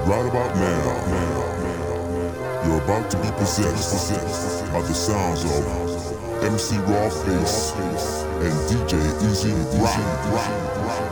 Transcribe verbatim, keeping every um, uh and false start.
Right about now, you're about to be possessed by the sounds of M C Rawface and D J Easy Rock.